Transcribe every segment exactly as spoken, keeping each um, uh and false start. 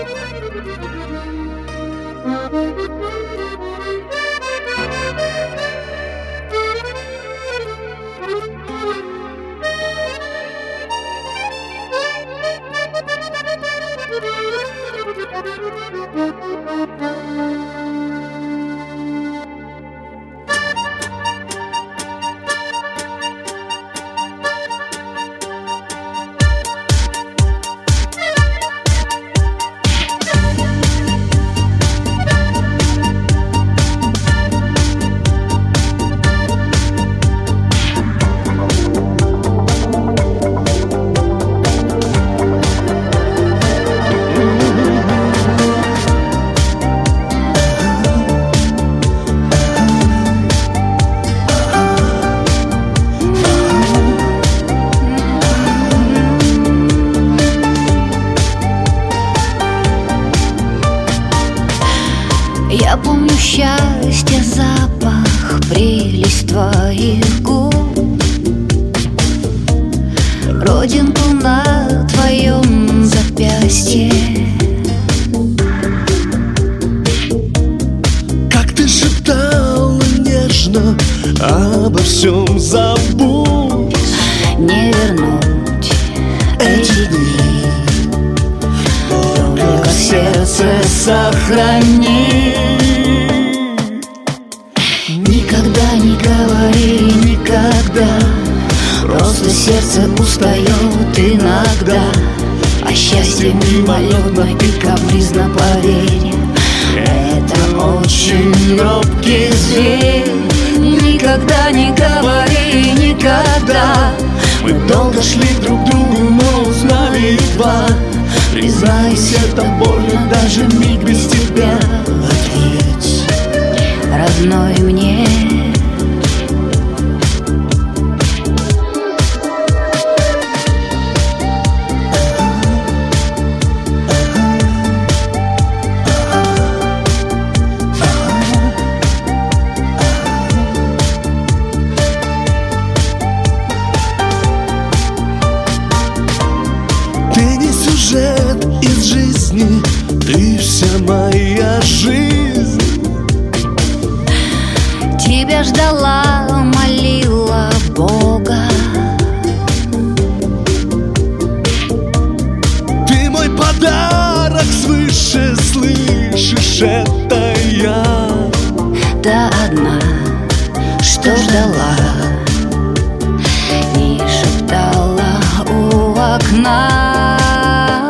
Я помню счастье, запах, прелесть твоих губ, родинку на твоем запястье. Как ты шептала нежно, обо всем забудь, не вернуть эти дни, только сердце сохрани. Никогда не говори никогда, просто сердце устает иногда, а счастье мимолетно и капризно, поверь, это очень робкий зверь. Никогда не говори никогда, мы долго шли друг к другу, но узнали едва. Признайся, это больно, даже миг без тебя. Ответь, родной мне. ты не сюжет из жизни, ты вся моя жизнь. Тебя ждала, молила Бога. Ты мой подарок свыше, слышишь, это я. Та одна, что ждала и шептала у окна.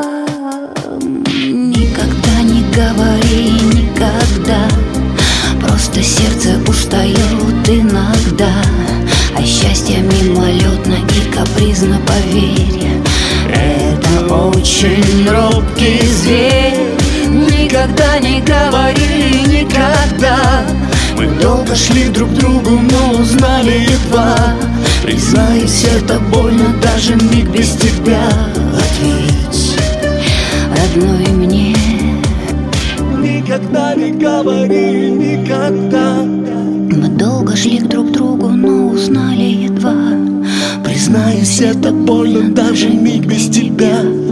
Никогда не говори никогда, просто сердце устает иногда, а счастье мимолетно и капризно, поверь, это очень робкий зверь. Никогда не говори никогда, мы долго шли друг к другу, но узнали едва. Признайся, это больно, даже миг без тебя. Ответь, родной мне. Никогда не говори никогда. Мы долго шли друг к другу, но узнали едва. Признайся, это больно, даже миг без тебя.